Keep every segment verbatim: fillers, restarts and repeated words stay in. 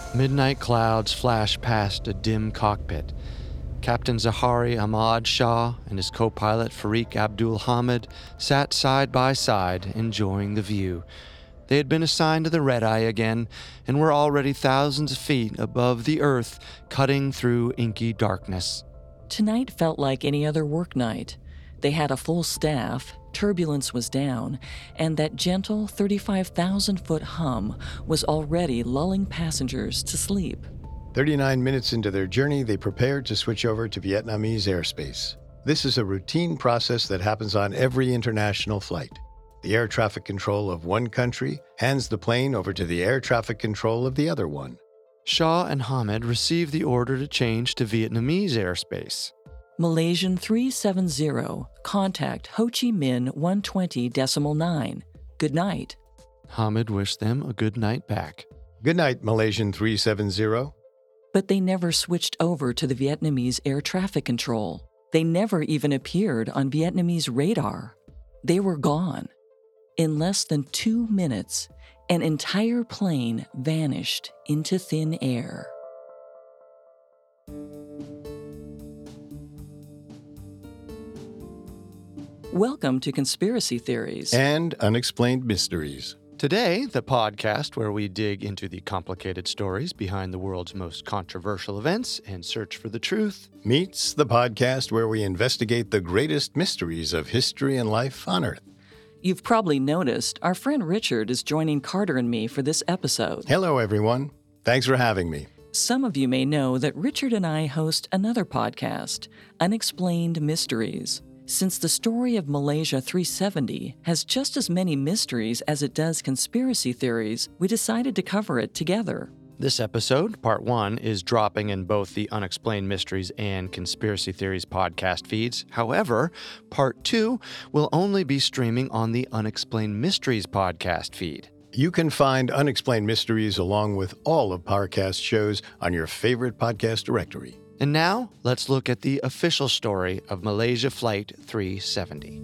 Midnight clouds flash past a dim cockpit. Captain Zahari Ahmad Shah and his co-pilot Farik Abdul Hamid sat side by side, enjoying the view. They had been assigned to the red-eye again and were already thousands of feet above the earth, cutting through inky darkness. Tonight felt like any other work night. They had a full staff, turbulence was down, and that gentle thirty-five thousand foot hum was already lulling passengers to sleep. thirty-nine minutes into their journey, they prepared to switch over to Vietnamese airspace. This is a routine process that happens on every international flight. The air traffic control of one country hands the plane over to the air traffic control of the other one. Shah and Hamid received the order to change to Vietnamese airspace. Malaysian three seventy, contact Ho Chi Minh one twenty decimal nine. Good night. Hamid wished them a good night back. Good night, Malaysian three seventy. But they never switched over to the Vietnamese air traffic control. They never even appeared on Vietnamese radar. They were gone. In less than two minutes, an entire plane vanished into thin air. Welcome to Conspiracy Theories and Unexplained Mysteries. Today, the podcast where we dig into the complicated stories behind the world's most controversial events and search for the truth, meets the podcast where we investigate the greatest mysteries of history and life on Earth. You've probably noticed our friend Richard is joining Carter and me for this episode. Hello, everyone. Thanks for having me. Some of you may know that Richard and I host another podcast, Unexplained Mysteries. Since the story of Malaysia three seventy has just as many mysteries as it does conspiracy theories, we decided to cover it together. This episode, part one, is dropping in both the Unexplained Mysteries and Conspiracy Theories podcast feeds. However, part two will only be streaming on the Unexplained Mysteries podcast feed. You can find Unexplained Mysteries along with all of Parcast's shows on your favorite podcast directory. And now, let's look at the official story of Malaysia Flight three seventy.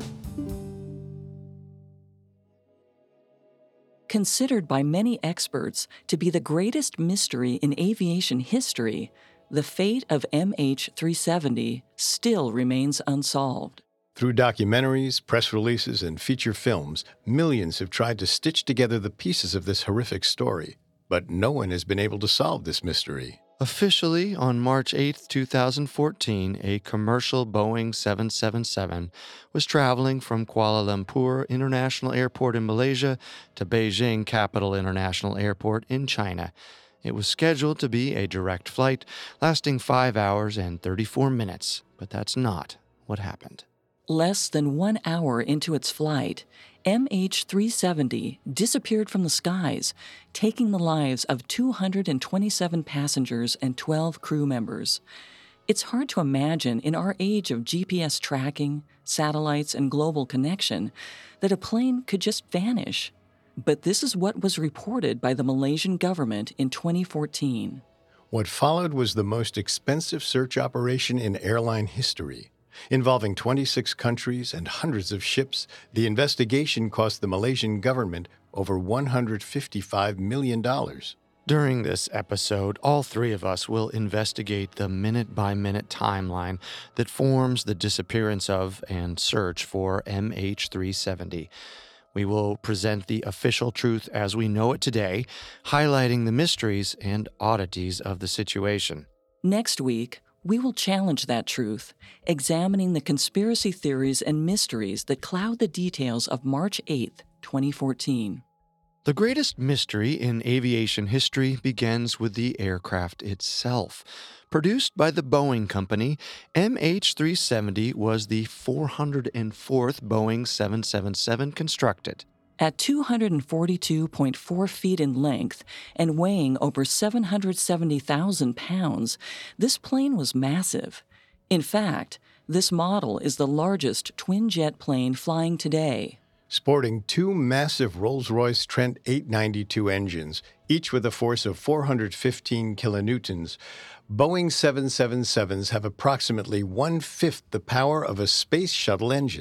Considered by many experts to be the greatest mystery in aviation history, the fate of M H three seventy still remains unsolved. Through documentaries, press releases, and feature films, millions have tried to stitch together the pieces of this horrific story, but no one has been able to solve this mystery. Officially, on March eighth, twenty fourteen, a commercial Boeing seven seventy-seven was traveling from Kuala Lumpur International Airport in Malaysia to Beijing Capital International Airport in China. It was scheduled to be a direct flight lasting five hours and thirty-four minutes, but that's not what happened. Less than one hour into its flight, M H three seventy disappeared from the skies, taking the lives of two hundred twenty-seven passengers and twelve crew members. It's hard to imagine in our age of G P S tracking, satellites, and global connection that a plane could just vanish. But this is what was reported by the Malaysian government in twenty fourteen. What followed was the most expensive search operation in airline history. Involving twenty-six countries and hundreds of ships, the investigation cost the Malaysian government over one hundred fifty-five million dollars. During this episode, all three of us will investigate the minute-by-minute timeline that forms the disappearance of and search for M H three seventy. We will present the official truth as we know it today, highlighting the mysteries and oddities of the situation. Next week, we will challenge that truth, examining the conspiracy theories and mysteries that cloud the details of March eighth, twenty fourteen. The greatest mystery in aviation history begins with the aircraft itself. Produced by the Boeing Company, M H three seventy was the four hundred fourth Boeing seven seventy-seven constructed. At two hundred forty-two point four feet in length and weighing over seven hundred seventy thousand pounds, this plane was massive. In fact, this model is the largest twin-jet plane flying today. Sporting two massive Rolls-Royce Trent eight ninety-two engines, each with a force of four hundred fifteen kilonewtons, Boeing seven seventy-sevens have approximately one-fifth the power of a space shuttle engine.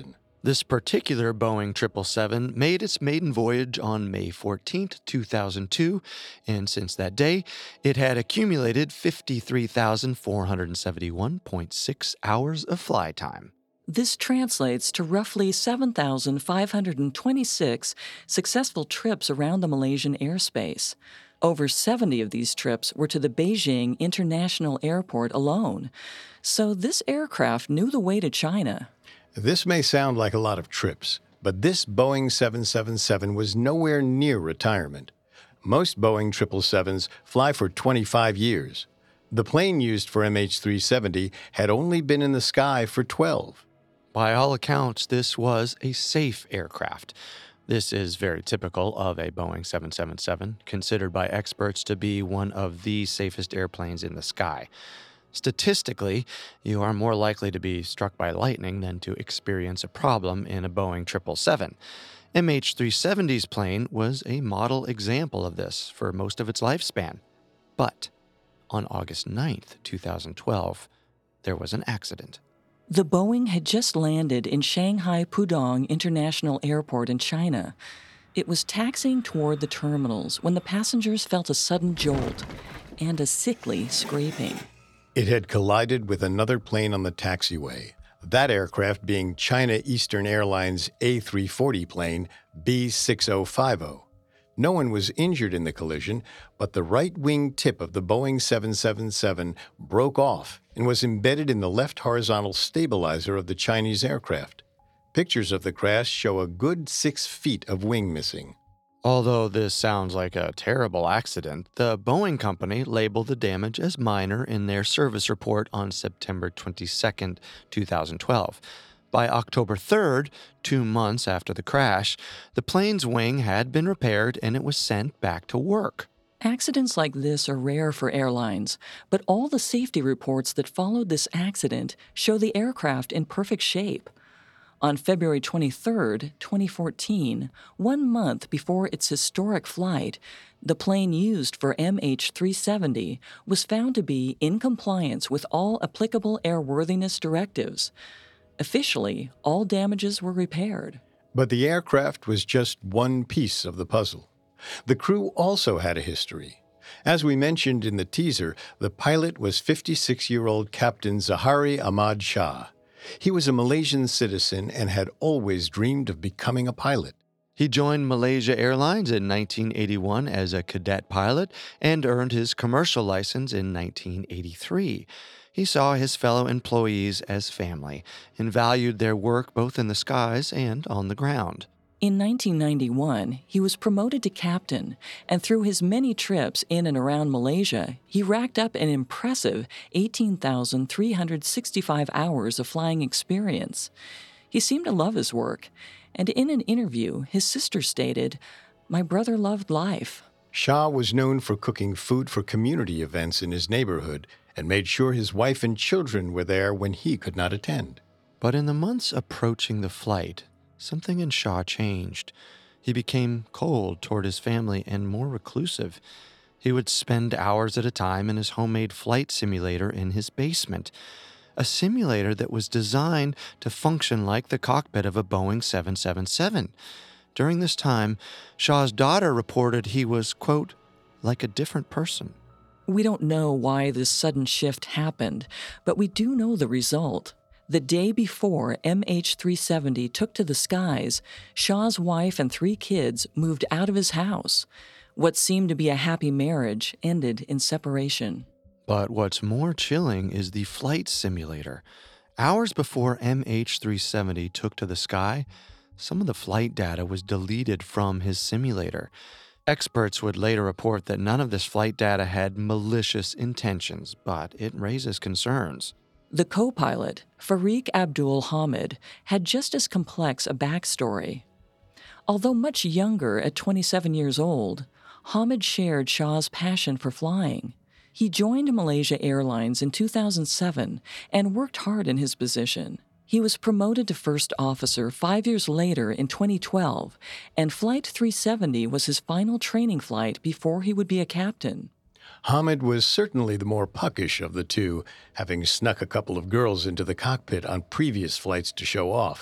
This particular Boeing triple seven made its maiden voyage on May fourteenth, two thousand two, and since that day, it had accumulated fifty-three thousand four hundred seventy-one point six hours of fly time. This translates to roughly seven thousand five hundred twenty-six successful trips around the Malaysian airspace. Over seventy of these trips were to the Beijing International Airport alone. So this aircraft knew the way to China. This may sound like a lot of trips, but this Boeing seven seventy-seven was nowhere near retirement. Most Boeing triple sevens fly for twenty-five years. The plane used for M H three seventy had only been in the sky for twelve. By all accounts, this was a safe aircraft. This is very typical of a Boeing seven seventy-seven, considered by experts to be one of the safest airplanes in the sky. Statistically, you are more likely to be struck by lightning than to experience a problem in a Boeing triple seven. M H three seventy's plane was a model example of this for most of its lifespan. But on August ninth, two thousand twelve, there was an accident. The Boeing had just landed in Shanghai Pudong International Airport in China. It was taxiing toward the terminals when the passengers felt a sudden jolt and a sickly scraping. It had collided with another plane on the taxiway, that aircraft being China Eastern Airlines A three forty plane B six oh five oh. No one was injured in the collision, but the right wing tip of the Boeing seven seventy-seven broke off and was embedded in the left horizontal stabilizer of the Chinese aircraft. Pictures of the crash show a good six feet of wing missing. Although this sounds like a terrible accident, the Boeing company labeled the damage as minor in their service report on September twenty-second, two thousand twelve. By October third, two months after the crash, the plane's wing had been repaired and it was sent back to work. Accidents like this are rare for airlines, but all the safety reports that followed this accident show the aircraft in perfect shape. On February twenty-third, twenty fourteen, one month before its historic flight, the plane used for M H three seventy was found to be in compliance with all applicable airworthiness directives. Officially, all damages were repaired. But the aircraft was just one piece of the puzzle. The crew also had a history. As we mentioned in the teaser, the pilot was fifty-six-year-old Captain Zahari Ahmad Shah. He was a Malaysian citizen and had always dreamed of becoming a pilot. He joined Malaysia Airlines in nineteen eighty-one as a cadet pilot and earned his commercial license in nineteen eighty-three. He saw his fellow employees as family and valued their work both in the skies and on the ground. In nineteen ninety-one, he was promoted to captain, and through his many trips in and around Malaysia, he racked up an impressive eighteen thousand three hundred sixty-five hours of flying experience. He seemed to love his work, and in an interview, his sister stated, "My brother loved life." Shah was known for cooking food for community events in his neighborhood and made sure his wife and children were there when he could not attend. But in the months approaching the flight, something in Shah changed. He became cold toward his family and more reclusive. He would spend hours at a time in his homemade flight simulator in his basement, a simulator that was designed to function like the cockpit of a Boeing seven seventy-seven. During this time, Shah's daughter reported he was, quote, like a different person. We don't know why this sudden shift happened, but we do know the result. The day before M H three seventy took to the skies, Shah's wife and three kids moved out of his house. What seemed to be a happy marriage ended in separation. But what's more chilling is the flight simulator. Hours before M H three seventy took to the sky, some of the flight data was deleted from his simulator. Experts would later report that none of this flight data had malicious intentions, but it raises concerns. The co-pilot, Farik Abdul Hamid, had just as complex a backstory. Although much younger at twenty-seven years old, Hamid shared Shah's passion for flying. He joined Malaysia Airlines in two thousand seven and worked hard in his position. He was promoted to first officer five years later in twenty twelve, and Flight three seventy was his final training flight before he would be a captain. Hamid was certainly the more puckish of the two, having snuck a couple of girls into the cockpit on previous flights to show off.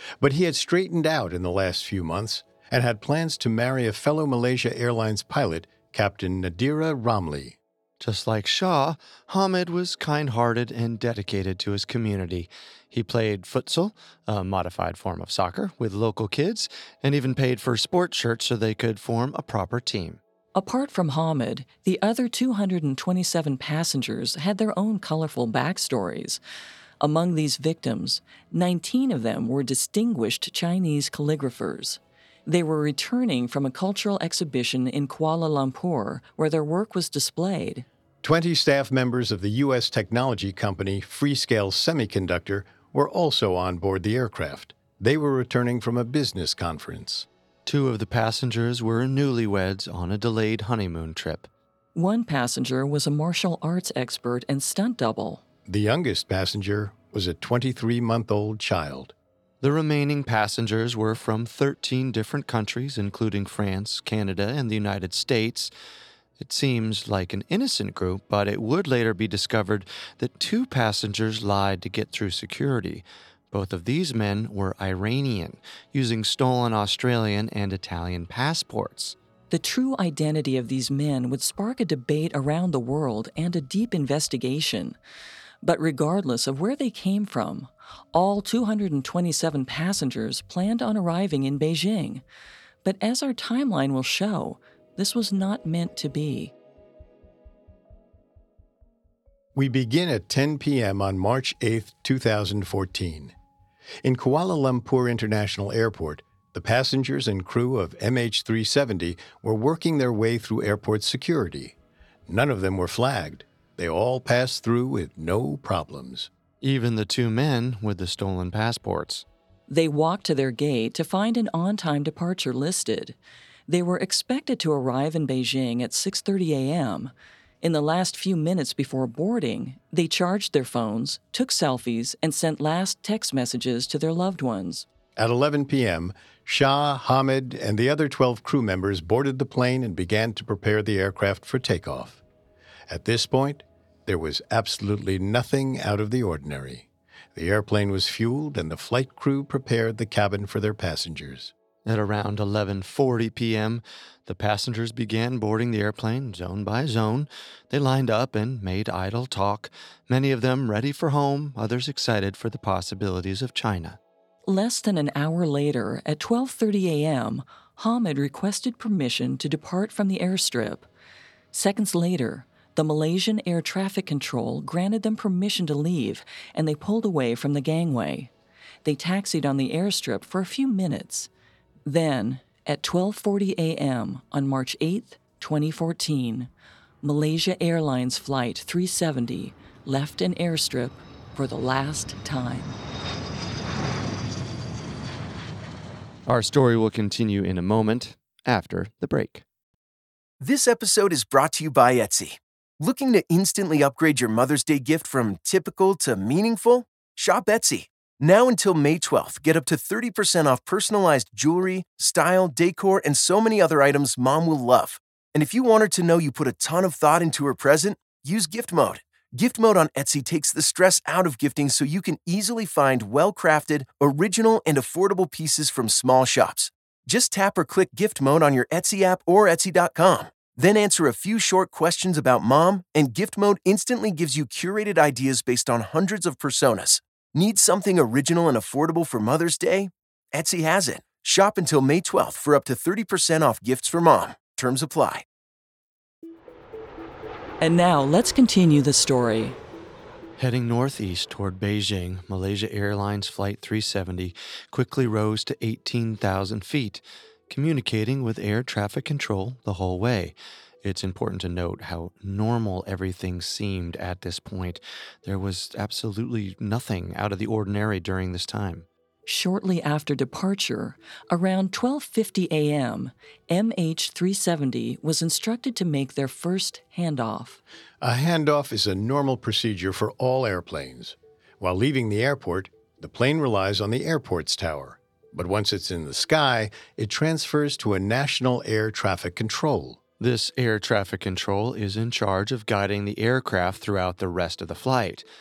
But he had straightened out in the last few months and had plans to marry a fellow Malaysia Airlines pilot, Captain Nadira Ramli. Just like Shah, Hamid was kind-hearted and dedicated to his community. He played futsal, a modified form of soccer, with local kids, and even paid for sports shirts so they could form a proper team. Apart from Hamid, the other two hundred twenty-seven passengers had their own colorful backstories. Among these victims, nineteen of them were distinguished Chinese calligraphers. They were returning from a cultural exhibition in Kuala Lumpur where their work was displayed. Twenty staff members of the U S technology company Freescale Semiconductor were also on board the aircraft. They were returning from a business conference. Two of the passengers were newlyweds on a delayed honeymoon trip. One passenger was a martial arts expert and stunt double. The youngest passenger was a twenty-three-month-old child. The remaining passengers were from thirteen different countries, including France, Canada, and the United States. It seems like an innocent group, but it would later be discovered that two passengers lied to get through security. Both of these men were Iranian, using stolen Australian and Italian passports. The true identity of these men would spark a debate around the world and a deep investigation. But regardless of where they came from, all two hundred twenty-seven passengers planned on arriving in Beijing. But as our timeline will show, this was not meant to be. We begin at ten p.m. on March eighth, two thousand fourteen. In Kuala Lumpur International Airport, the passengers and crew of M H three seventy were working their way through airport security. None of them were flagged. They all passed through with no problems. Even the two men with the stolen passports. They walked to their gate to find an on-time departure listed. They were expected to arrive in Beijing at six thirty a.m. In the last few minutes before boarding, they charged their phones, took selfies, and sent last text messages to their loved ones. At eleven p.m., Shah, Hamid, and the other twelve crew members boarded the plane and began to prepare the aircraft for takeoff. At this point, there was absolutely nothing out of the ordinary. The airplane was fueled, and the flight crew prepared the cabin for their passengers. At around eleven forty p.m., the passengers began boarding the airplane zone by zone. They lined up and made idle talk, many of them ready for home, others excited for the possibilities of China. Less than an hour later, at twelve thirty a.m., Hamid requested permission to depart from the airstrip. Seconds later, the Malaysian Air Traffic Control granted them permission to leave, and they pulled away from the gangway. They taxied on the airstrip for a few minutes. Then, at twelve forty a.m. on March eighth, twenty fourteen, Malaysia Airlines Flight three seventy left an airstrip for the last time. Our story will continue in a moment after the break. This episode is brought to you by Etsy. Looking to instantly upgrade your Mother's Day gift from typical to meaningful? Shop Etsy. Now until May twelfth, get up to thirty percent off personalized jewelry, style, decor, and so many other items Mom will love. And if you want her to know you put a ton of thought into her present, use Gift Mode. Gift Mode on Etsy takes the stress out of gifting so you can easily find well-crafted, original, and affordable pieces from small shops. Just tap or click Gift Mode on your Etsy app or Etsy dot com. Then answer a few short questions about Mom, and Gift Mode instantly gives you curated ideas based on hundreds of personas. Need something original and affordable for Mother's Day? Etsy has it. Shop until May twelfth for up to thirty percent off gifts for Mom. Terms apply. And now, let's continue the story. Heading northeast toward Beijing, Malaysia Airlines Flight three seventy quickly rose to eighteen thousand feet, communicating with air traffic control the whole way. It's important to note how normal everything seemed at this point. There was absolutely nothing out of the ordinary during this time. Shortly after departure, around twelve fifty a.m., M H three seventy was instructed to make their first handoff. A handoff is a normal procedure for all airplanes. While leaving the airport, the plane relies on the airport's tower. But once it's in the sky, it transfers to a national air traffic control. This air traffic control is in charge of guiding the aircraft throughout the rest of the flight.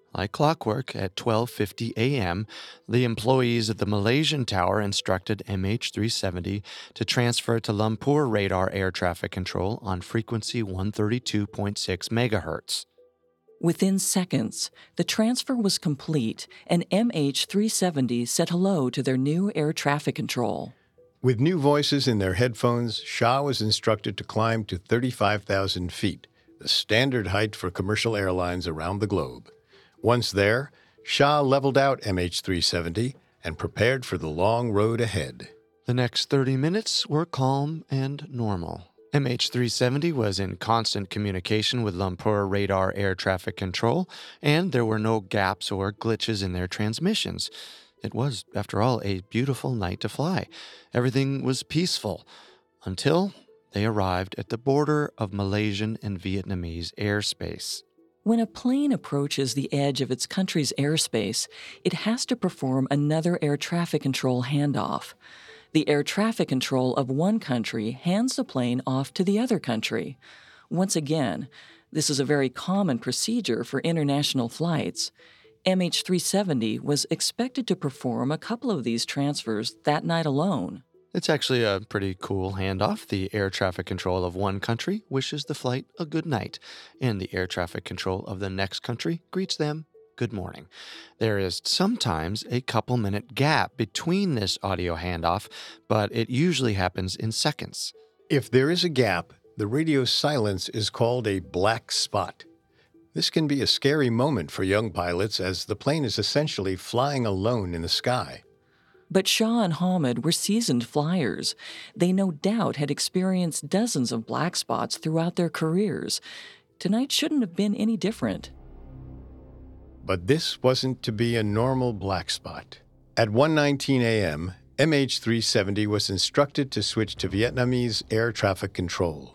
Like clockwork, at twelve fifty a.m., the employees of the Malaysian tower instructed M H three seventy to transfer to Lumpur radar air traffic control on frequency one thirty-two point six megahertz. Within seconds, the transfer was complete, and M H three seventy said hello to their new air traffic control. With new voices in their headphones, Shah was instructed to climb to thirty-five thousand feet, the standard height for commercial airlines around the globe. Once there, Shah leveled out M H three seventy and prepared for the long road ahead. The next thirty minutes were calm and normal. M H three seventy was in constant communication with Lumpur radar air traffic control, and there were no gaps or glitches in their transmissions. It was, after all, a beautiful night to fly. Everything was peaceful until they arrived at the border of Malaysian and Vietnamese airspace. When a plane approaches the edge of its country's airspace, it has to perform another air traffic control handoff. The air traffic control of one country hands the plane off to the other country. Once again, this is a very common procedure for international flights. M H three seventy was expected to perform a couple of these transfers that night alone. It's actually a pretty cool handoff. The air traffic control of one country wishes the flight a good night, and the air traffic control of the next country greets them good morning. There is sometimes a couple minute gap between this audio handoff, but it usually happens in seconds. If there is a gap, the radio silence is called a black spot. This can be a scary moment for young pilots as the plane is essentially flying alone in the sky. But Shah and Hamid were seasoned flyers. They no doubt had experienced dozens of black spots throughout their careers. Tonight shouldn't have been any different. But this wasn't to be a normal black spot. At one nineteen a.m., M H three seventy was instructed to switch to Vietnamese air traffic control.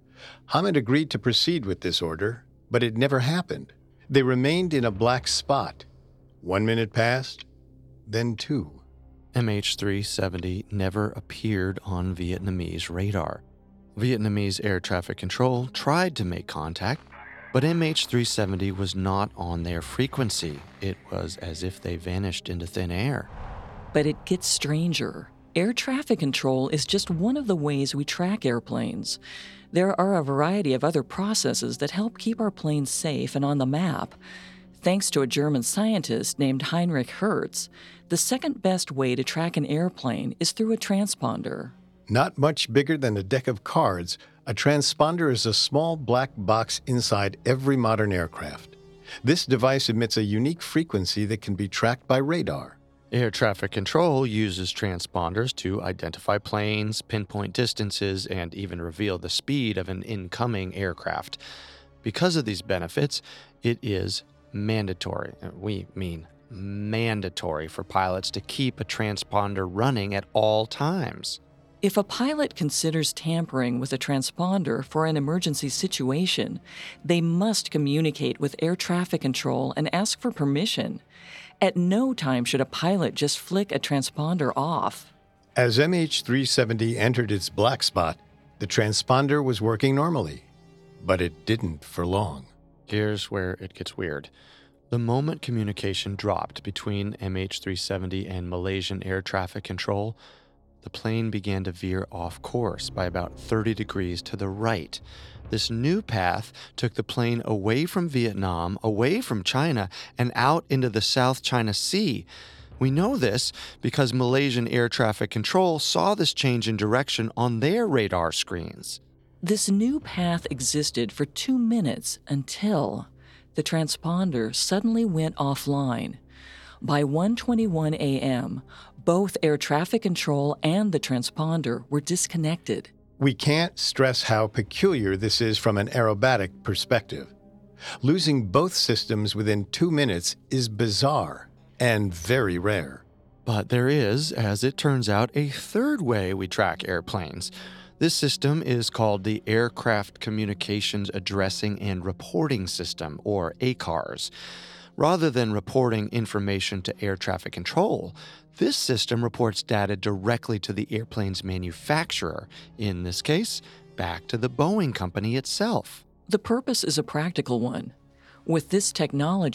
Hamid agreed to proceed with this order, but it never happened. They remained in a black spot. One minute passed, then two. M H three seventy never appeared on Vietnamese radar. Vietnamese air traffic control tried to make contact, but M H three seventy was not on their frequency. It was as if they vanished into thin air. But it gets stranger. Air traffic control is just one of the ways we track airplanes. There are a variety of other processes that help keep our planes safe and on the map. Thanks to a German scientist named Heinrich Hertz, the second best way to track an airplane is through a transponder. Not much bigger than a deck of cards, a transponder is a small black box inside every modern aircraft. This device emits a unique frequency that can be tracked by radar. Air traffic control uses transponders to identify planes, pinpoint distances, and even reveal the speed of an incoming aircraft. Because of these benefits, it is mandatory, we mean mandatory, for pilots to keep a transponder running at all times. If a pilot considers tampering with a transponder for an emergency situation, they must communicate with air traffic control and ask for permission. At no time should a pilot just flick a transponder off. As M H three seventy entered its black spot, the transponder was working normally, but it didn't for long. Here's where it gets weird. The moment communication dropped between M H three seventy and Malaysian air traffic control, the plane began to veer off course by about thirty degrees to the right. This new path took the plane away from Vietnam, away from China, and out into the South China Sea. We know this because Malaysian air traffic control saw this change in direction on their radar screens. This new path existed for two minutes until the transponder suddenly went offline. By one twenty-one a.m., both air traffic control and the transponder were disconnected. We can't stress how peculiar this is from an aerobatic perspective. Losing both systems within two minutes is bizarre and very rare. But there is, as it turns out, a third way we track airplanes. This system is called the Aircraft Communications Addressing and Reporting System, or A C A R S. Rather than reporting information to air traffic control, this system reports data directly to the airplane's manufacturer, in this case, back to the Boeing company itself. The purpose is a practical one. With this technology,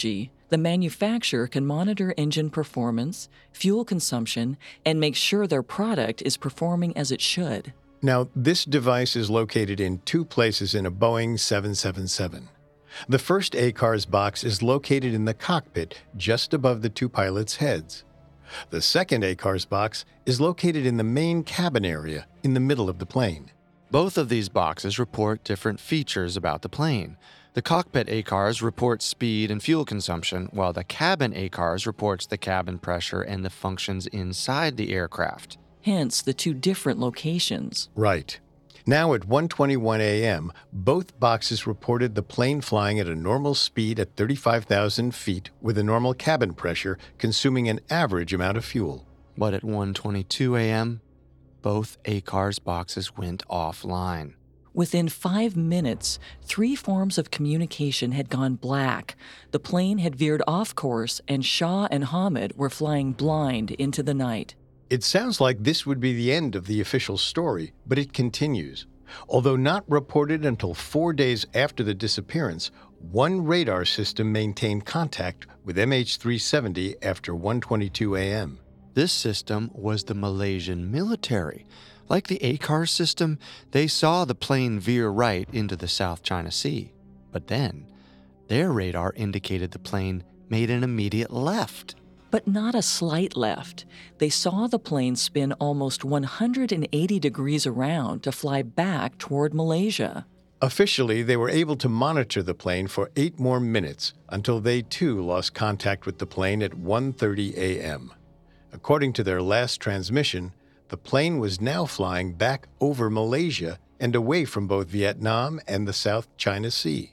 The manufacturer can monitor engine performance, fuel consumption, and make sure their product is performing as it should. Now, this device is located in two places in a Boeing seven seventy-seven. The first A C A R S box is located in the cockpit just above the two pilots' heads. The second A C A R S box is located in the main cabin area in the middle of the plane. Both of these boxes report different features about the plane. The cockpit A C A R S reports speed and fuel consumption, while the cabin A C A R S reports the cabin pressure and the functions inside the aircraft. Hence the two different locations. Right. Now at one twenty-one a.m., both boxes reported the plane flying at a normal speed at thirty-five thousand feet with a normal cabin pressure, consuming an average amount of fuel. But at one twenty-two a.m., both A C A R S boxes went offline. Within five minutes, three forms of communication had gone black. The plane had veered off course, and Shah and Hamid were flying blind into the night. It sounds like this would be the end of the official story, but it continues. Although not reported until four days after the disappearance, one radar system maintained contact with M H three seventy after one twenty-two a.m. This system was the Malaysian military. Like the A C A R S system, they saw the plane veer right into the South China Sea. But then, their radar indicated the plane made an immediate left. But not a slight left. They saw the plane spin almost one hundred eighty degrees around to fly back toward Malaysia. Officially, they were able to monitor the plane for eight more minutes until they too lost contact with the plane at one thirty a.m. According to their last transmission, the plane was now flying back over Malaysia and away from both Vietnam and the South China Sea.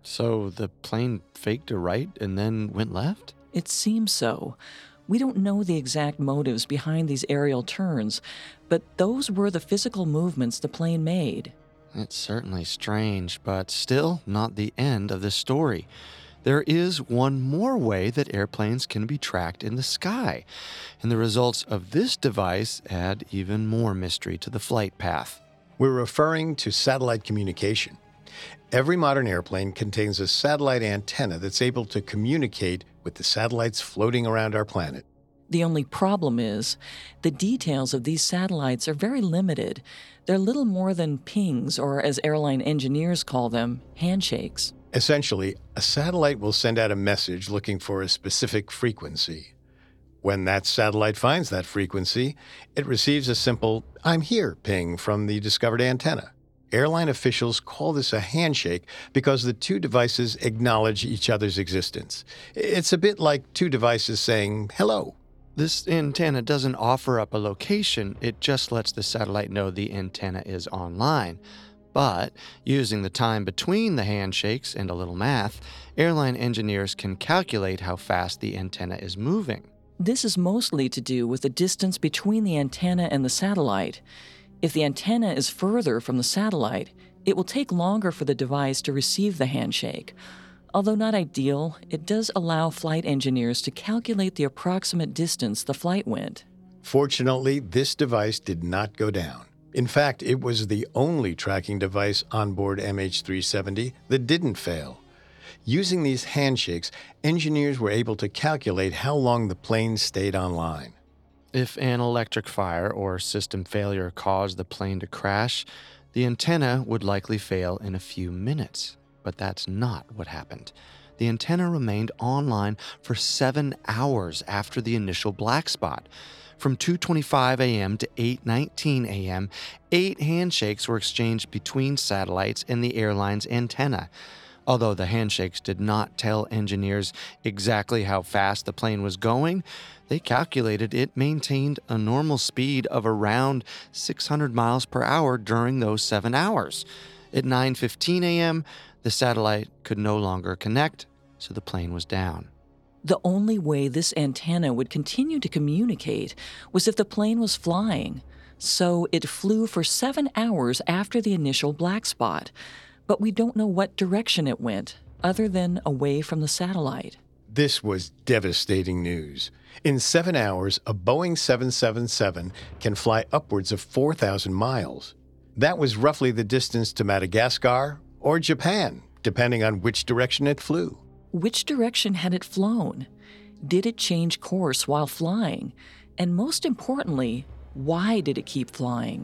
So the plane faked a right and then went left? It seems so. We don't know the exact motives behind these aerial turns, but those were the physical movements the plane made. It's certainly strange, but still not the end of the story. There is one more way that airplanes can be tracked in the sky, and the results of this device add even more mystery to the flight path. We're referring to satellite communication. Every modern airplane contains a satellite antenna that's able to communicate with the satellites floating around our planet. The only problem is, the details of these satellites are very limited. They're little more than pings, or as airline engineers call them, handshakes. Essentially, a satellite will send out a message looking for a specific frequency. When that satellite finds that frequency, it receives a simple, "I'm here" ping from the discovered antenna. Airline officials call this a handshake because the two devices acknowledge each other's existence. It's a bit like two devices saying hello. This antenna doesn't offer up a location, it just lets the satellite know the antenna is online. But, using the time between the handshakes and a little math, airline engineers can calculate how fast the antenna is moving. This is mostly to do with the distance between the antenna and the satellite. If the antenna is further from the satellite, it will take longer for the device to receive the handshake. Although not ideal, it does allow flight engineers to calculate the approximate distance the flight went. Fortunately, this device did not go down. In fact, it was the only tracking device on board M H three seventy that didn't fail. Using these handshakes, engineers were able to calculate how long the plane stayed online. If an electric fire or system failure caused the plane to crash, the antenna would likely fail in a few minutes. But that's not what happened. The antenna remained online for seven hours after the initial black spot. From two twenty-five a.m. to eight nineteen a.m., eight handshakes were exchanged between satellites and the airline's antenna. Although the handshakes did not tell engineers exactly how fast the plane was going, they calculated it maintained a normal speed of around six hundred miles per hour during those seven hours. At nine fifteen a.m., the satellite could no longer connect, so the plane was down. The only way this antenna would continue to communicate was if the plane was flying. So it flew for seven hours after the initial black spot. But we don't know what direction it went, other than away from the satellite. This was devastating news. In seven hours, a Boeing seven seventy-seven can fly upwards of four thousand miles. That was roughly the distance to Madagascar or Japan, depending on which direction it flew. Which direction had it flown? Did it change course while flying? And most importantly, why did it keep flying?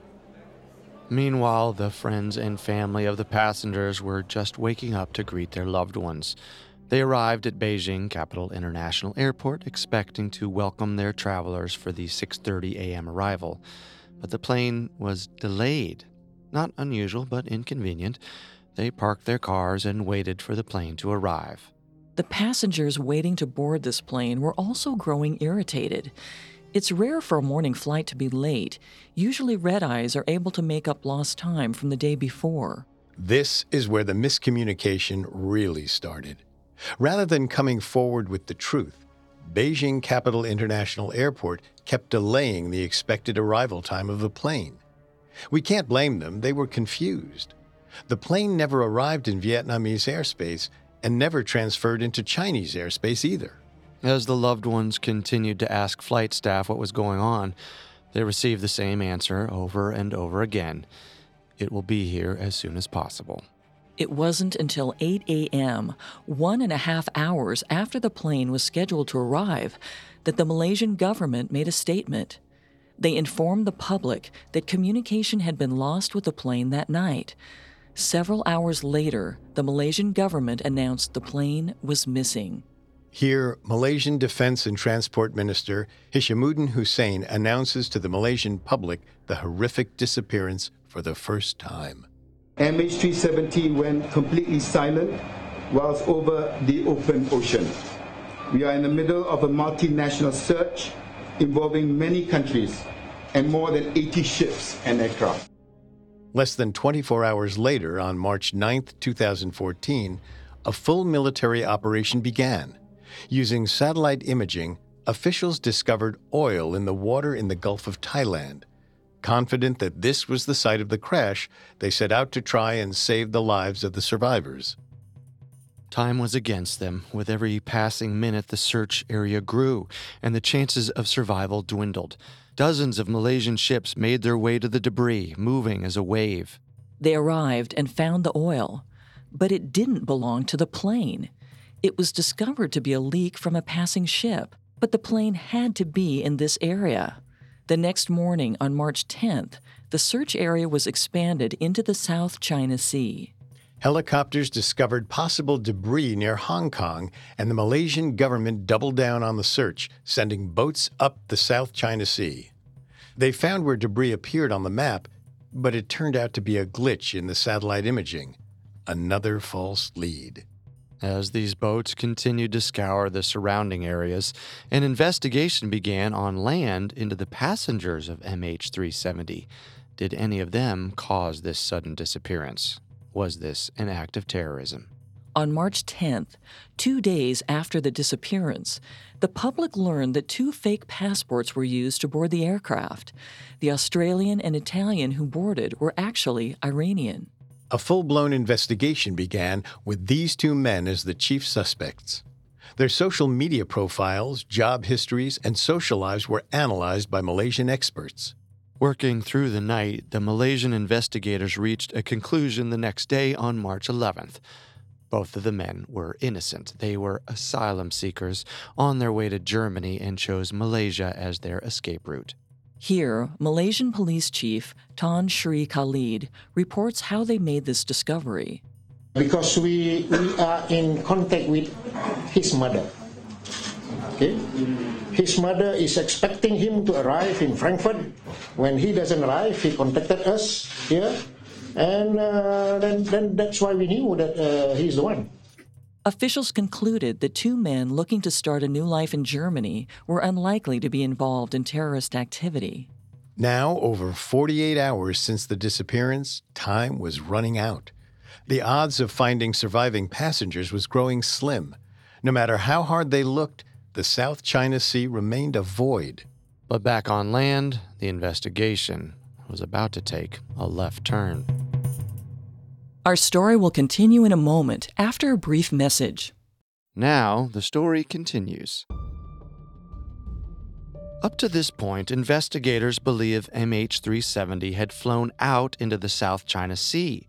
Meanwhile, the friends and family of the passengers were just waking up to greet their loved ones. They arrived at Beijing Capital International Airport expecting to welcome their travelers for the six thirty a.m. arrival. But the plane was delayed. Not unusual, but inconvenient. They parked their cars and waited for the plane to arrive. The passengers waiting to board this plane were also growing irritated. It's rare for a morning flight to be late. Usually red-eyes are able to make up lost time from the day before. This is where the miscommunication really started. Rather than coming forward with the truth, Beijing Capital International Airport kept delaying the expected arrival time of the plane. We can't blame them, they were confused. The plane never arrived in Vietnamese airspace and never transferred into Chinese airspace either. As the loved ones continued to ask flight staff what was going on, they received the same answer over and over again. It will be here as soon as possible. It wasn't until eight a.m., one and a half hours after the plane was scheduled to arrive, that the Malaysian government made a statement. They informed the public that communication had been lost with the plane that night. Several hours later, the Malaysian government announced the plane was missing. Here, Malaysian Defense and Transport Minister Hishamuddin Hussein announces to the Malaysian public the horrific disappearance for the first time. M H three seventy went completely silent whilst over the open ocean. We are in the middle of a multinational search involving many countries and more than eighty ships and aircraft. Less than twenty-four hours later, on March ninth, two thousand fourteen, a full military operation began. Using satellite imaging, officials discovered oil in the water in the Gulf of Thailand. Confident that this was the site of the crash, they set out to try and save the lives of the survivors. Time was against them. With every passing minute, the search area grew, and the chances of survival dwindled. Dozens of Malaysian ships made their way to the debris, moving as a wave. They arrived and found the oil, but it didn't belong to the plane. It was discovered to be a leak from a passing ship, but the plane had to be in this area. The next morning, on March tenth, the search area was expanded into the South China Sea. Helicopters discovered possible debris near Hong Kong, and the Malaysian government doubled down on the search, sending boats up the South China Sea. They found where debris appeared on the map, but it turned out to be a glitch in the satellite imaging. Another false lead. As these boats continued to scour the surrounding areas, an investigation began on land into the passengers of M H three seventy. Did any of them cause this sudden disappearance? Was this an act of terrorism? On March tenth, two days after the disappearance, the public learned that two fake passports were used to board the aircraft. The Australian and Italian who boarded were actually Iranian. A full-blown investigation began with these two men as the chief suspects. Their social media profiles, job histories, and social lives were analyzed by Malaysian experts. Working through the night, the Malaysian investigators reached a conclusion the next day on March eleventh. Both of the men were innocent. They were asylum seekers on their way to Germany and chose Malaysia as their escape route. Here, Malaysian Police Chief Tan Sri Khalid reports how they made this discovery. Because we, we are in contact with his mother. Okay? His mother is expecting him to arrive in Frankfurt. When he doesn't arrive, he contacted us here. And uh, then, then that's why we knew that uh, he's the one. Officials concluded the two men looking to start a new life in Germany were unlikely to be involved in terrorist activity. Now, over forty-eight hours since the disappearance, time was running out. The odds of finding surviving passengers was growing slim. No matter how hard they looked, the South China Sea remained a void. But back on land, the investigation was about to take a left turn. Our story will continue in a moment after a brief message. Now, the story continues. Up to this point, investigators believe M H three seventy had flown out into the South China Sea.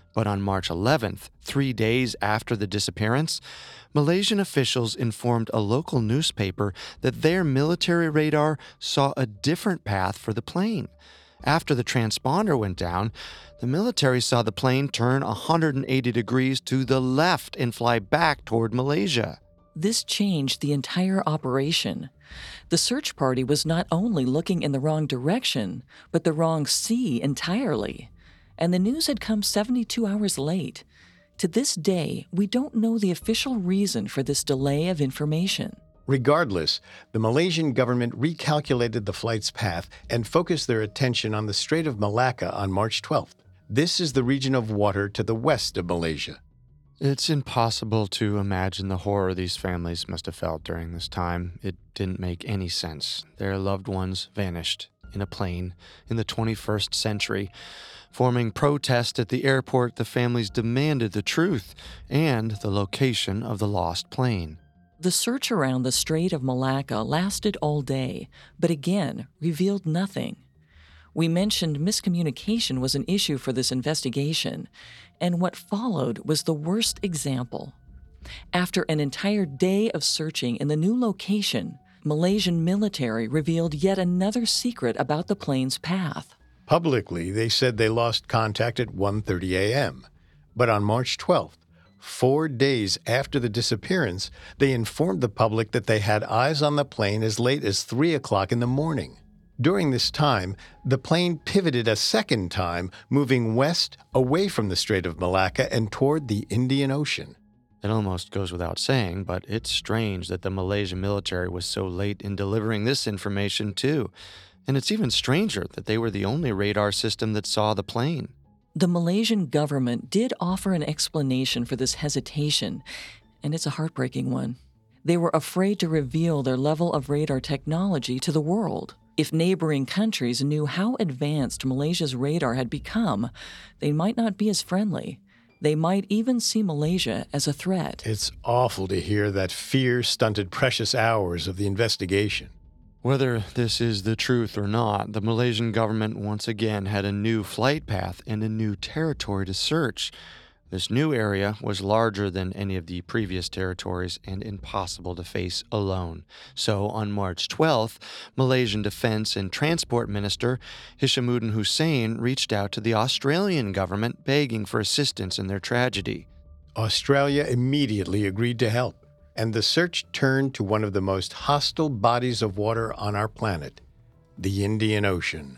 But on March eleventh, three days after the disappearance, Malaysian officials informed a local newspaper that their military radar saw a different path for the plane. After the transponder went down, the military saw the plane turn one hundred eighty degrees to the left and fly back toward Malaysia. This changed the entire operation. The search party was not only looking in the wrong direction, but the wrong sea entirely. And the news had come seventy-two hours late. To this day, we don't know the official reason for this delay of information. Regardless, the Malaysian government recalculated the flight's path and focused their attention on the Strait of Malacca on March twelfth. This is the region of water to the west of Malaysia. It's impossible to imagine the horror these families must have felt during this time. It didn't make any sense. Their loved ones vanished in a plane in the twenty-first century. Forming protest at the airport, the families demanded the truth and the location of the lost plane. The search around the Strait of Malacca lasted all day, but again revealed nothing. We mentioned miscommunication was an issue for this investigation, and what followed was the worst example. After an entire day of searching in the new location, Malaysian military revealed yet another secret about the plane's path. Publicly, they said they lost contact at one thirty a.m. But on March twelfth, four days after the disappearance, they informed the public that they had eyes on the plane as late as three o'clock in the morning. During this time, the plane pivoted a second time, moving west away from the Strait of Malacca and toward the Indian Ocean. It almost goes without saying, but it's strange that the Malaysian military was so late in delivering this information too. And it's even stranger that they were the only radar system that saw the plane. The Malaysian government did offer an explanation for this hesitation, and it's a heartbreaking one. They were afraid to reveal their level of radar technology to the world. If neighboring countries knew how advanced Malaysia's radar had become, they might not be as friendly. They might even see Malaysia as a threat. It's awful to hear that fear stunted precious hours of the investigation. Whether this is the truth or not, the Malaysian government once again had a new flight path and a new territory to search. This new area was larger than any of the previous territories and impossible to face alone. So on March twelfth, Malaysian Defense and Transport Minister Hishamuddin Hussein reached out to the Australian government begging for assistance in their tragedy. Australia immediately agreed to help, and the search turned to one of the most hostile bodies of water on our planet, the Indian Ocean.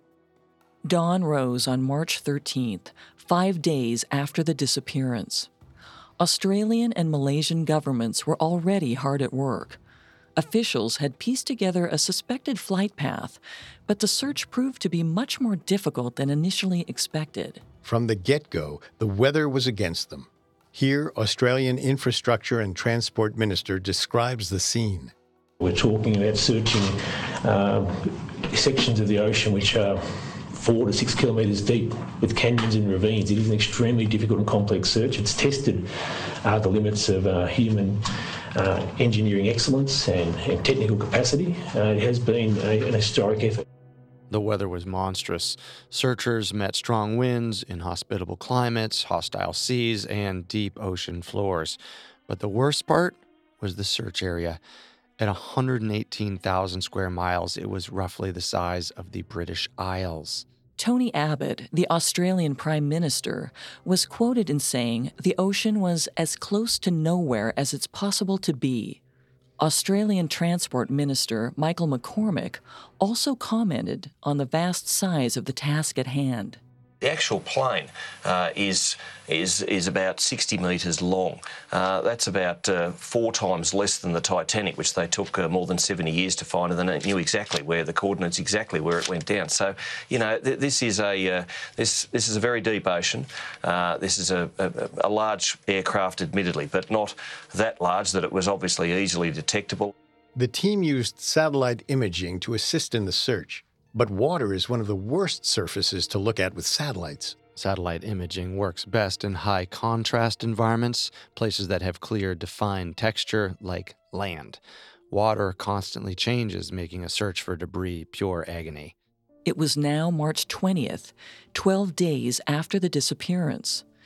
Dawn rose on March thirteenth, five days after the disappearance. Australian and Malaysian governments were already hard at work. Officials had pieced together a suspected flight path, but the search proved to be much more difficult than initially expected. From the get-go, the weather was against them. Here, Australian Infrastructure and Transport Minister describes the scene. We're talking about searching uh, sections of the ocean which are four to six kilometres deep with canyons and ravines. It is an extremely difficult and complex search. It's tested uh, the limits of uh, human uh, engineering excellence and, and technical capacity. Uh, it has been a, an historic effort. The weather was monstrous. Searchers met strong winds, inhospitable climates, hostile seas, and deep ocean floors. But the worst part was the search area. At one hundred eighteen thousand square miles, it was roughly the size of the British Isles. Tony Abbott, the Australian Prime Minister, was quoted in saying the ocean was as close to nowhere as it's possible to be. Australian Transport Minister Michael McCormack also commented on the vast size of the task at hand. The actual plane uh, is is is about sixty metres long. Uh, that's about uh, four times less than the Titanic, which they took uh, more than seventy years to find, and they knew exactly where the coordinates, exactly where it went down. So, you know, th- this is a uh, this this is a very deep ocean. Uh, this is a, a, a large aircraft, admittedly, but not that large that it was obviously easily detectable. The team used satellite imaging to assist in the search. But water is one of the worst surfaces to look at with satellites. Satellite imaging works best in high-contrast environments, places that have clear, defined texture, like land. Water constantly changes, making a search for debris pure agony. It was now March twentieth, twelve days after the disappearance.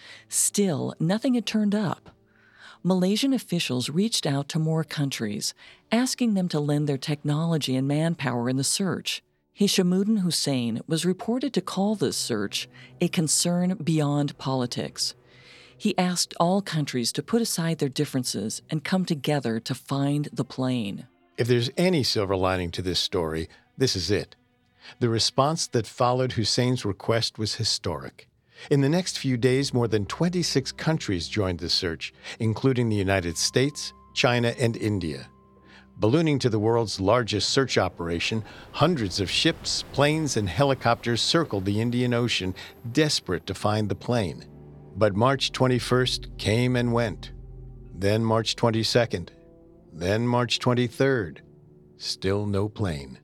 Still, nothing had turned up. Malaysian officials reached out to more countries, asking them to lend their technology and manpower in the search. Hishamuddin Hussein was reported to call this search a concern beyond politics. He asked all countries to put aside their differences and come together to find the plane. If there's any silver lining to this story, this is it. The response that followed Hussein's request was historic. In the next few days, more than twenty-six countries joined the search, including the United States, China, and India. Ballooning to the world's largest search operation, hundreds of ships, planes, and helicopters circled the Indian Ocean, desperate to find the plane. But March twenty-first came and went. Then March twenty-second. Then March twenty-third. Still no plane.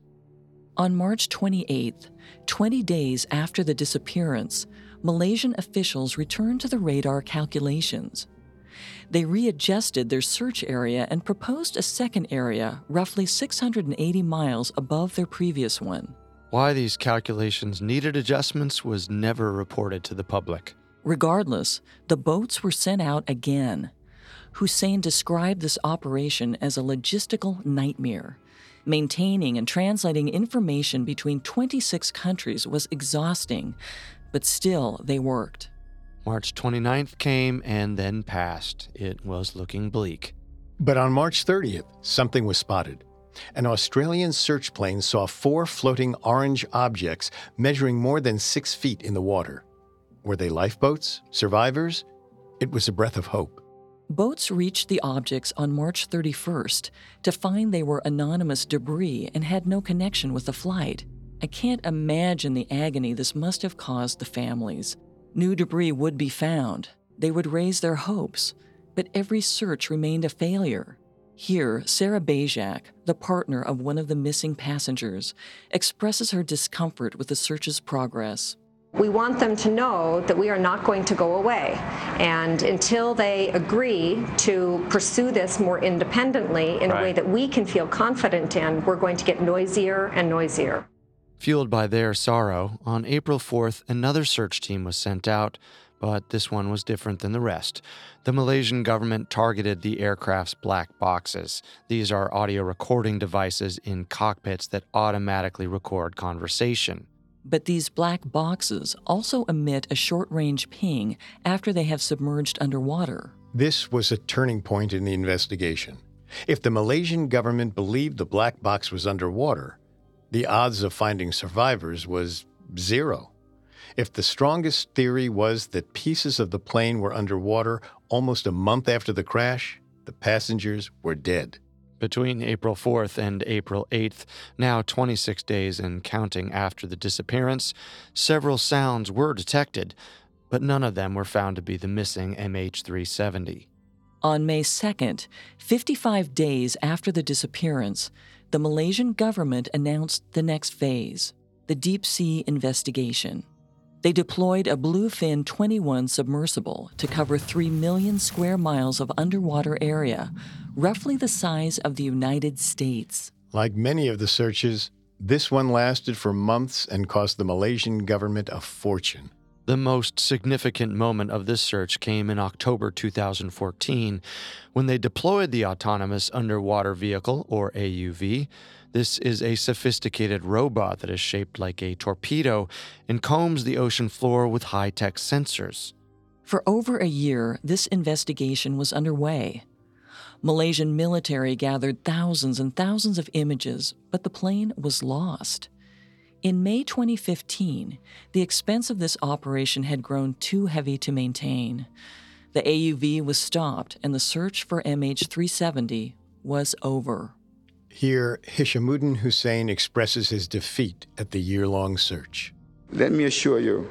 On March twenty-eighth, twenty days after the disappearance, Malaysian officials returned to the radar calculations. They readjusted their search area and proposed a second area roughly six hundred eighty miles above their previous one. Why these calculations needed adjustments was never reported to the public. Regardless, the boats were sent out again. Hussein described this operation as a logistical nightmare. Maintaining and translating information between twenty-six countries was exhausting, but still they worked. March twenty-ninth came and then passed. It was looking bleak. But on March thirtieth, something was spotted. An Australian search plane saw four floating orange objects measuring more than six feet in the water. Were they lifeboats? Survivors? It was a breath of hope. Boats reached the objects on March thirty-first to find they were anonymous debris and had no connection with the flight. I can't imagine the agony this must have caused the families. New debris would be found. They would raise their hopes, but every search remained a failure. Here, Sarah Bajak, the partner of one of the missing passengers, expresses her discomfort with the search's progress. We want them to know that we are not going to go away. And until they agree to pursue this more independently in right. a way that we can feel confident in, we're going to get noisier and noisier. Fueled by their sorrow, on April fourth, another search team was sent out, but this one was different than the rest. The Malaysian government targeted the aircraft's black boxes. These are audio recording devices in cockpits that automatically record conversation. But these black boxes also emit a short-range ping after they have submerged underwater. This was a turning point in the investigation. If the Malaysian government believed the black box was underwater, the odds of finding survivors was zero. If the strongest theory was that pieces of the plane were underwater almost a month after the crash, the passengers were dead. Between April fourth and April eighth, now twenty-six days and counting after the disappearance, several sounds were detected, but none of them were found to be the missing M H three seventy. On May second, fifty-five days after the disappearance, the Malaysian government announced the next phase, the deep-sea investigation. They deployed a Bluefin twenty-one submersible to cover three million square miles of underwater area, roughly the size of the United States. Like many of the searches, this one lasted for months and cost the Malaysian government a fortune. The most significant moment of this search came in October two thousand fourteen, when they deployed the Autonomous Underwater Vehicle, or A U V. This is a sophisticated robot that is shaped like a torpedo and combs the ocean floor with high-tech sensors. For over a year, this investigation was underway. Malaysian military gathered thousands and thousands of images, but the plane was lost. In May twenty fifteen, the expense of this operation had grown too heavy to maintain. The A U V was stopped, and the search for M H three seventy was over. Here, Hishamuddin Hussein expresses his defeat at the year-long search. Let me assure you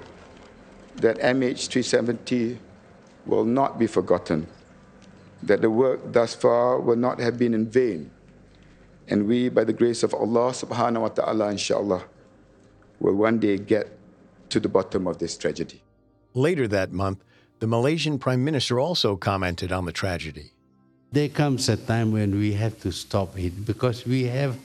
that M H three seventy will not be forgotten, that the work thus far will not have been in vain, and we, by the grace of Allah subhanahu wa ta'ala, inshallah, will one day get to the bottom of this tragedy. Later that month, the Malaysian Prime Minister also commented on the tragedy. There comes a time when we have to stop it because we have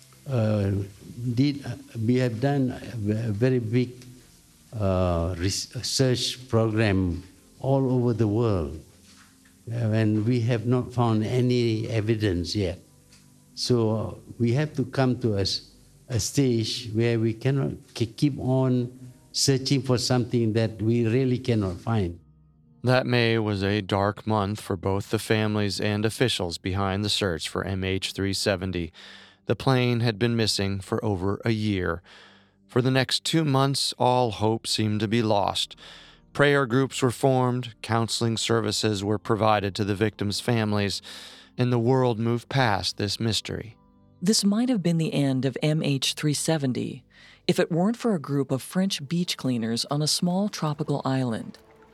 uh, did we have done a very big uh, research program all over the world, and we have not found any evidence yet. So we have to come to a, a stage where we cannot keep on searching for something that we really cannot find. That May was a dark month for both the families and officials behind the search for M H three seventy. The plane had been missing for over a year. For the next two months, all hope seemed to be lost. Prayer groups were formed, counseling services were provided to the victims' families, and the world moved past this mystery. This might have been the end of M H three seventy if it weren't for a group of French beach cleaners on a small tropical island.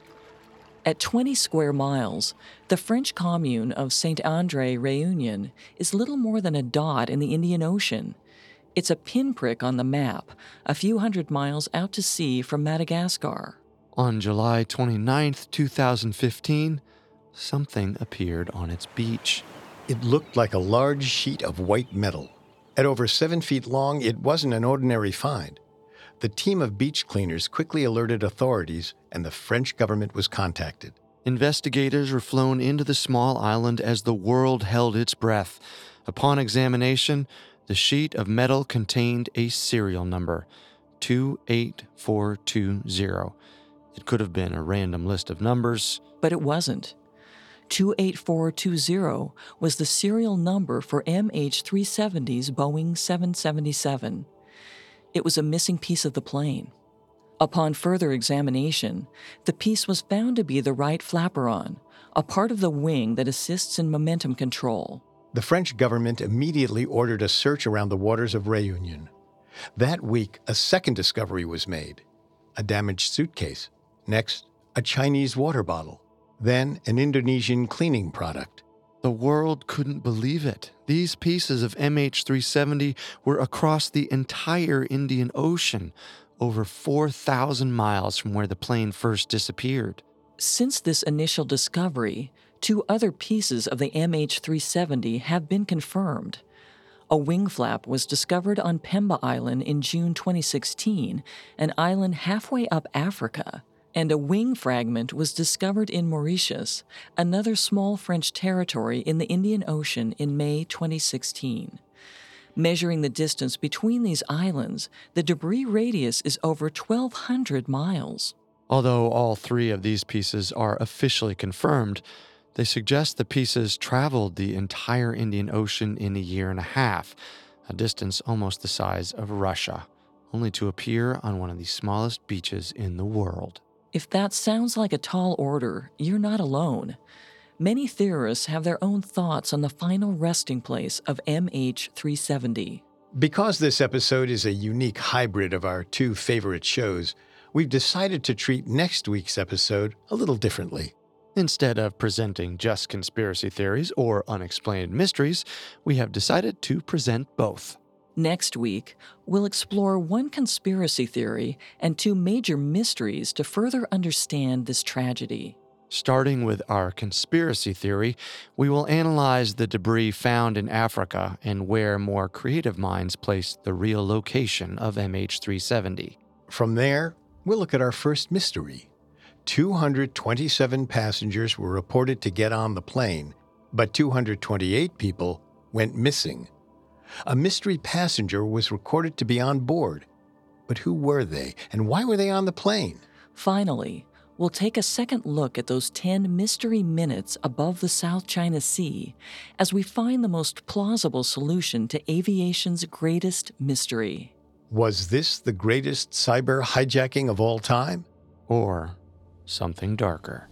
At twenty square miles, the French commune of Saint-André-Réunion is little more than a dot in the Indian Ocean. It's a pinprick on the map, a few hundred miles out to sea from Madagascar. On July twenty-ninth, twenty fifteen, something appeared on its beach. It looked like a large sheet of white metal. At over seven feet long, it wasn't an ordinary find. The team of beach cleaners quickly alerted authorities, and the French government was contacted. Investigators were flown into the small island as the world held its breath. Upon examination, the sheet of metal contained a serial number, two eight four two zero. It could have been a random list of numbers. But it wasn't. two eight four two zero was the serial number for M H three seventy's Boeing seven seventy-seven. It was a missing piece of the plane. Upon further examination, the piece was found to be the right flaperon, a part of the wing that assists in momentum control. The French government immediately ordered a search around the waters of Réunion. That week, a second discovery was made: a damaged suitcase. Next, a Chinese water bottle. Then, an Indonesian cleaning product. The world couldn't believe it. These pieces of M H three seventy were across the entire Indian Ocean, over four thousand miles from where the plane first disappeared. Since this initial discovery, two other pieces of the M H three seventy have been confirmed. A wing flap was discovered on Pemba Island in June twenty sixteen, an island halfway up Africa. And a wing fragment was discovered in Mauritius, another small French territory in the Indian Ocean, in May twenty sixteen. Measuring the distance between these islands, the debris radius is over twelve hundred miles. Although all three of these pieces are officially confirmed, they suggest the pieces traveled the entire Indian Ocean in a year and a half, a distance almost the size of Russia, only to appear on one of the smallest beaches in the world. If that sounds like a tall order, you're not alone. Many theorists have their own thoughts on the final resting place of M H three seventy. Because this episode is a unique hybrid of our two favorite shows, we've decided to treat next week's episode a little differently. Instead of presenting just conspiracy theories or unexplained mysteries, we have decided to present both. Next week, we'll explore one conspiracy theory and two major mysteries to further understand this tragedy. Starting with our conspiracy theory, we will analyze the debris found in Africa and where more creative minds placed the real location of M H three seventy. From there, we'll look at our first mystery. two hundred twenty-seven passengers were reported to get on the plane, but two hundred twenty-eight people went missing. A mystery passenger was recorded to be on board. But who were they, and why were they on the plane? Finally, we'll take a second look at those ten mystery minutes above the South China Sea as we find the most plausible solution to aviation's greatest mystery. Was this the greatest cyber hijacking of all time? Or something darker?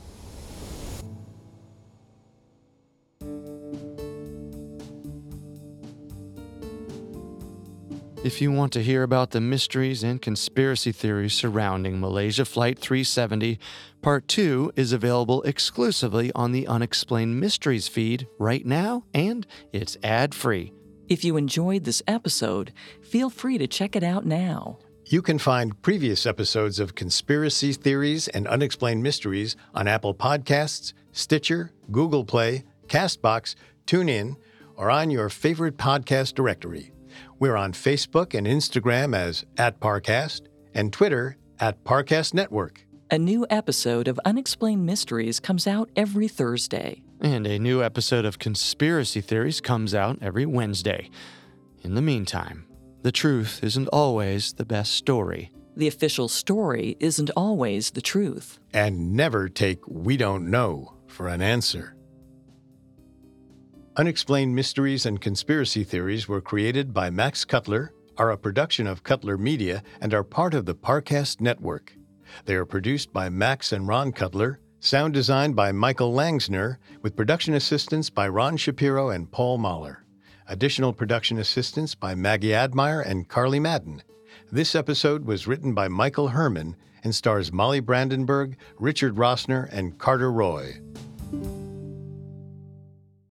If you want to hear about the mysteries and conspiracy theories surrounding Malaysia Flight three seventy, Part two is available exclusively on the Unexplained Mysteries feed right now, and it's ad-free. If you enjoyed this episode, feel free to check it out now. You can find previous episodes of Conspiracy Theories and Unexplained Mysteries on Apple Podcasts, Stitcher, Google Play, CastBox, TuneIn, or on your favorite podcast directory. We're on Facebook and Instagram as at Parcast, and Twitter at Parcast Network. A new episode of Unexplained Mysteries comes out every Thursday. And a new episode of Conspiracy Theories comes out every Wednesday. In the meantime, the truth isn't always the best story. The official story isn't always the truth. And never take "we don't know" for an answer. Unexplained Mysteries and Conspiracy Theories were created by Max Cutler, are a production of Cutler Media, and are part of the Parcast Network. They are produced by Max and Ron Cutler, sound designed by Michael Langsner, with production assistance by Ron Shapiro and Paul Mahler. Additional production assistance by Maggie Admire and Carly Madden. This episode was written by Michael Herman and stars Molly Brandenburg, Richard Rossner, and Carter Roy.